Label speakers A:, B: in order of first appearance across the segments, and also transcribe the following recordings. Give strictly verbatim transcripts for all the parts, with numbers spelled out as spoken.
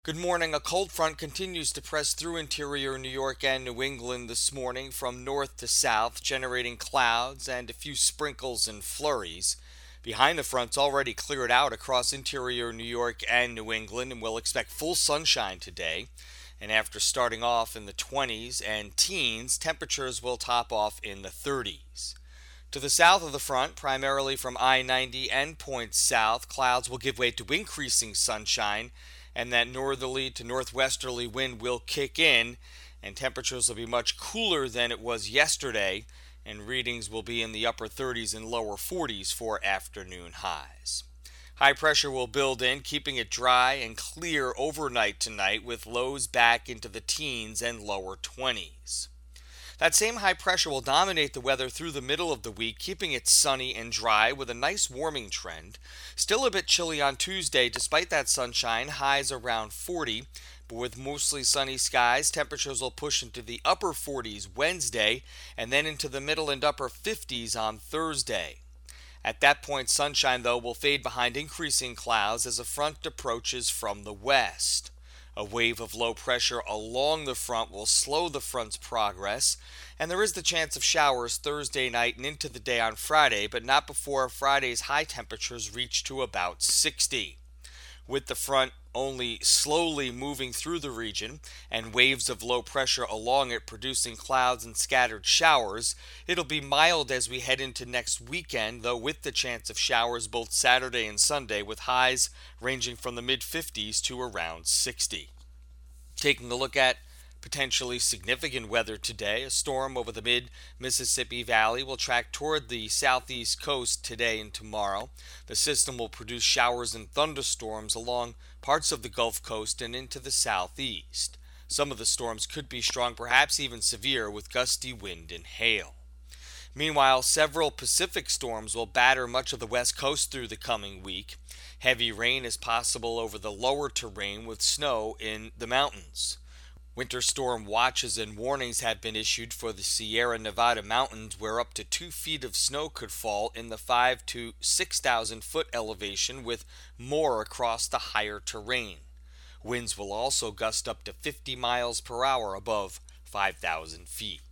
A: Good morning. A cold front continues to press through interior New York and New England this morning from north to south, generating clouds and a few sprinkles and flurries. Behind the front's already cleared out across interior New York and New England, and we'll expect full sunshine today. And after starting off in the twenties and teens, temperatures will top off in the thirties. To the south of the front, primarily from I ninety and points south, clouds will give way to increasing sunshine, and that northerly to northwesterly wind will kick in, and temperatures will be much cooler than it was yesterday, and readings will be in the upper thirties and lower forties for afternoon highs. High pressure will build in, keeping it dry and clear overnight tonight, with lows back into the teens and lower twenties. That same high pressure will dominate the weather through the middle of the week, keeping it sunny and dry with a nice warming trend. Still a bit chilly on Tuesday despite that sunshine, highs around forty, but with mostly sunny skies, temperatures will push into the upper forties Wednesday and then into the middle and upper fifties on Thursday. At that point, sunshine, though, will fade behind increasing clouds as a front approaches from the west. A wave of low pressure along the front will slow the front's progress, and there is the chance of showers Thursday night and into the day on Friday, but not before Friday's high temperatures reach to about sixty. With the front only slowly moving through the region and waves of low pressure along it producing clouds and scattered showers, it'll be mild as we head into next weekend, though with the chance of showers both Saturday and Sunday, with highs ranging from the mid fifties to around sixty. Taking a look at potentially significant weather today, a storm over the mid-Mississippi Valley will track toward the southeast coast today and tomorrow. The system will produce showers and thunderstorms along parts of the Gulf Coast and into the southeast. Some of the storms could be strong, perhaps even severe, with gusty wind and hail. Meanwhile, several Pacific storms will batter much of the west coast through the coming week. Heavy rain is possible over the lower terrain with snow in the mountains. Winter storm watches and warnings have been issued for the Sierra Nevada mountains, where up to two feet of snow could fall in the five to six thousand foot elevation, with more across the higher terrain. Winds will also gust up to fifty miles per hour above five thousand feet.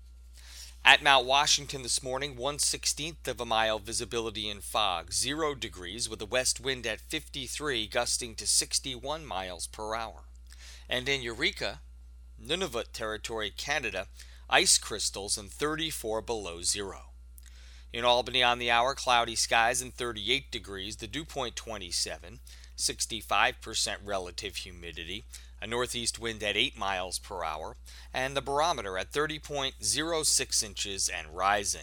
A: At Mount Washington this morning, one sixteenth of a mile visibility in fog, zero degrees, with a west wind at fifty-three, gusting to sixty-one miles per hour. And in Eureka, Nunavut Territory, Canada, ice crystals and thirty-four below zero. In Albany on the hour, cloudy skies and thirty-eight degrees, the dew point twenty-seven, sixty-five percent relative humidity, a northeast wind at eight miles per hour, and the barometer at thirty point zero six inches and rising.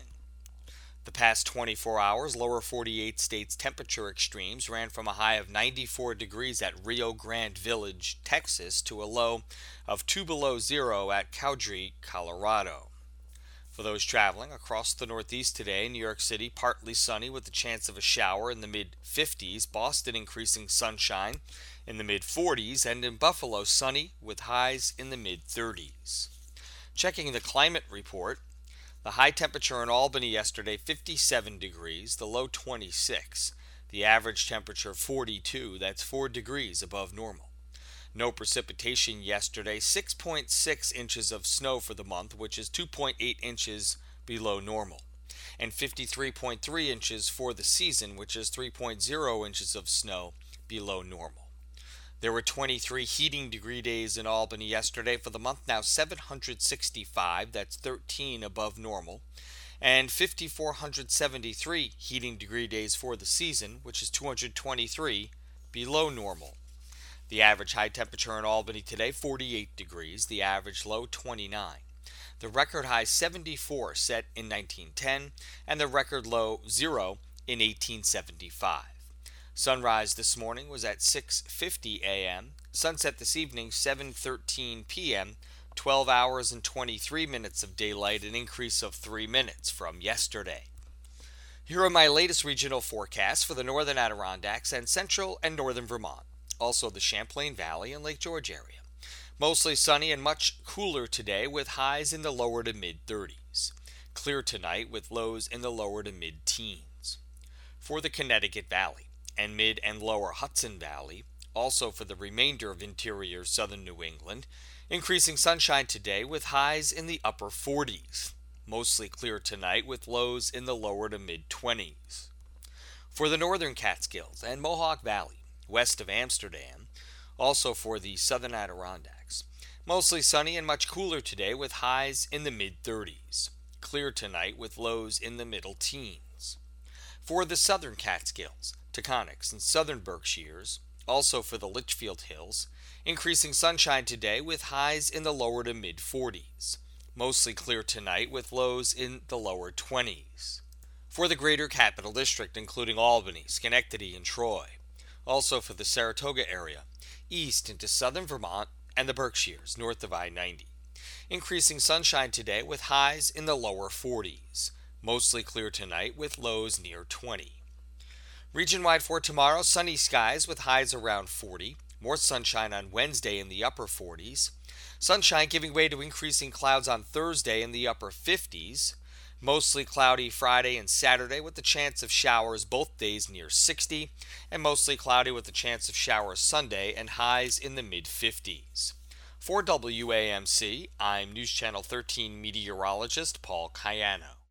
A: The past twenty-four hours, lower forty-eight states temperature extremes ran from a high of ninety-four degrees at Rio Grande Village, Texas, to a low of two below zero at Cowdrey, Colorado. For those traveling across the Northeast today, New York City partly sunny with the chance of a shower in the mid fifties, Boston increasing sunshine in the mid forties, and in Buffalo sunny with highs in the mid thirties. Checking the climate report, the high temperature in Albany yesterday, fifty-seven degrees, the low twenty-six. The average temperature forty-two, that's four degrees above normal. No precipitation yesterday, six point six inches of snow for the month, which is two point eight inches below normal. And fifty-three point three inches for the season, which is three point zero inches of snow below normal. There were twenty-three heating degree days in Albany yesterday for the month, now seven hundred sixty-five, that's thirteen above normal, and five thousand four hundred seventy-three heating degree days for the season, which is two hundred twenty-three below normal. The average high temperature in Albany today, forty-eight degrees, the average low twenty-nine. The record high seventy-four set in nineteen ten, and the record low zero in eighteen seventy-five. Sunrise this morning was at six fifty a.m. Sunset this evening, seven thirteen p.m., twelve hours and twenty-three minutes of daylight, an increase of three minutes from yesterday. Here are my latest regional forecasts for the northern Adirondacks and central and northern Vermont, also the Champlain Valley and Lake George area. Mostly sunny and much cooler today with highs in the lower to mid thirties. Clear tonight with lows in the lower to mid teens. For the Connecticut Valley and mid and lower Hudson Valley, Also for the remainder of interior southern New England, increasing sunshine today with highs in the upper forties. Mostly clear tonight with lows in the lower to mid twenties. For the northern Catskills and Mohawk Valley, west of Amsterdam, also for the southern Adirondacks, mostly sunny and much cooler today with highs in the mid thirties. Clear tonight with lows in the middle teens. For the southern Catskills, Taconics, and southern Berkshires, also for the Litchfield Hills, increasing sunshine today with highs in the lower to mid forties. Mostly clear tonight with lows in the lower twenties. For the greater Capital District, including Albany, Schenectady, and Troy. Also for the Saratoga area, east into southern Vermont and the Berkshires, north of I ninety. Increasing sunshine today with highs in the lower forties. Mostly clear tonight with lows near twenty. Region-wide for tomorrow, sunny skies with highs around forty. More sunshine on Wednesday in the upper forties. Sunshine giving way to increasing clouds on Thursday in the upper fifties. Mostly cloudy Friday and Saturday with the chance of showers both days near sixty. And mostly cloudy with the chance of showers Sunday and highs in the mid fifties. For W A M C, I'm News Channel thirteen meteorologist Paul Cayano.